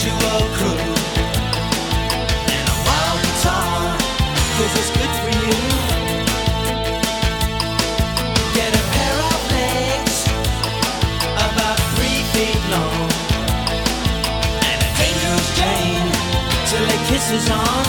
casual crew, and a wild guitar, 'cause it's good for you. Get a pair of legs about 3 feet long, and a dangerous chain to lay kisses on.